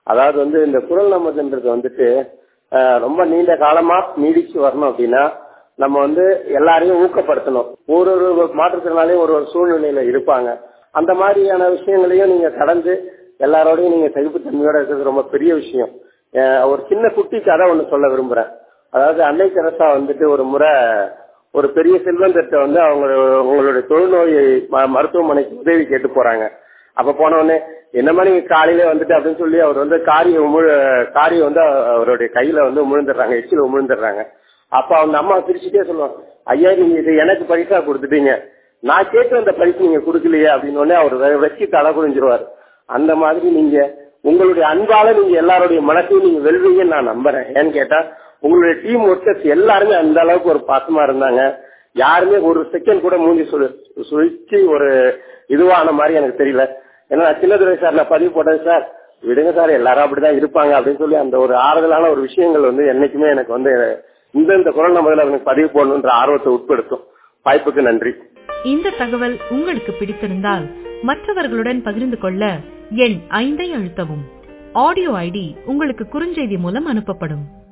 அதாவது இந்த குரல் நமதுன்றது வந்துட்டு ரொம்ப நீண்ட காலமா நீடிச்சு வரணும் அப்படின்னா நம்ம எல்லாரையும் ஊக்கப்படுத்தணும். ஒரு மாற்றுத்திறனாலையும் ஒரு சூழ்நிலையில இருப்பாங்க. அந்த மாதிரியான விஷயங்களையும் நீங்க கடந்து எல்லாரோடையும் நீங்க சகிப்புத்தன்மையோட இருக்கிறது ரொம்ப பெரிய விஷயம். ஒரு சின்ன குட்டி கதை ஒண்ணு சொல்ல விரும்புறேன். அதாவது அன்னை தெரசா ஒரு முறை ஒரு பெரிய செல்வந்தர்கிட்ட அவங்களுடைய தொழுநோய் மருத்துவமனைக்கு உதவி கேட்டு போறாங்க. அப்ப போன உடனே என்னமா நீங்க காலையில அப்படின்னு சொல்லி அவர் காரியை அவருடைய கையில உமிழ்ந்துடுறாங்க, எச்சில உமிழ்ந்துடுறாங்க. அப்ப அவங்க அம்மா பிரிச்சுட்டே சொல்லுவாங்க, ஐயா நீங்க இது எனக்கு பரிசா கொடுத்துட்டீங்க, நான் கேட்டு அந்த பரிசு நீங்க கொடுக்கலையே அப்படின்னு உடனே அவர் வச்சு தலை குடிஞ்சிருவாரு. அந்த மாதிரி நீங்க உங்களுடைய அன்பால நீங்க எல்லாருடைய மனசையும் நீங்க வெல்வீங்கன்னு நான் நம்புறேன். ஏன்னு கேட்டா உங்களுடைய டீம் ஒர்க்கர்ஸ் எல்லாருமே அந்த அளவுக்கு ஒரு பாசமா இருந்தாங்க. யாருமே ஒரு செகண்ட் கூட மூஞ்சி சுழிச்சு ஒரு இதுவான மாதிரி எனக்கு தெரியல. ஏன்னா சின்னதுரை சார் நான் பதிவு போட்டேன், சார் விடுங்க சார் எல்லாரும் அப்படிதான் இருப்பாங்க அப்படின்னு சொல்லி அந்த ஒரு ஆறுதலான ஒரு விஷயங்கள் என்னைக்குமே எனக்கு இந்த குரல் நம்பர்ல எனக்கு பதிவு போடணுன்ற ஆர்வத்தை உட்படுத்தும். வாய்ப்புக்கு நன்றி. இந்த தகவல் உங்களுக்கு பிடித்திருந்தால் மற்றவர்களுடன் பகிர்ந்து கொள்ள எண் 5 அழுத்தவும். ஆடியோ ஐடி உங்களுக்கு குறுஞ்செய்தி மூலம் அனுப்பப்படும்.